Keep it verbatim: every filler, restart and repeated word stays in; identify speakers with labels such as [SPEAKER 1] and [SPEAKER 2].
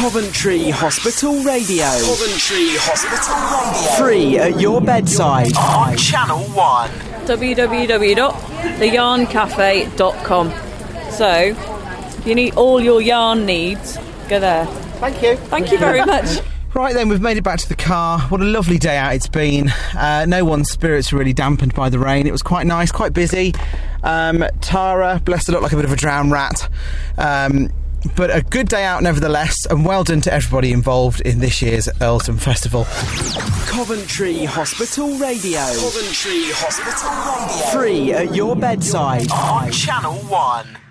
[SPEAKER 1] Coventry Hospital Radio. Coventry Hospital Radio. Free at your bedside on Channel one.
[SPEAKER 2] w w w dot the yarn cafe dot com. So, if you need all your yarn needs, go there.
[SPEAKER 3] Thank you.
[SPEAKER 2] Thank you very much.
[SPEAKER 3] Right then, we've made it back to the car. What a lovely day out it's been. Uh, no one's spirits were really dampened by the rain. It was quite nice, quite busy. Um, Tara, bless her, looked like a bit of a drowned rat. Um, but a good day out nevertheless, and well done to everybody involved in this year's Earlsdon Festival.
[SPEAKER 1] Coventry Hospital Radio. Coventry Hospital Radio. Free at your bedside on Channel one.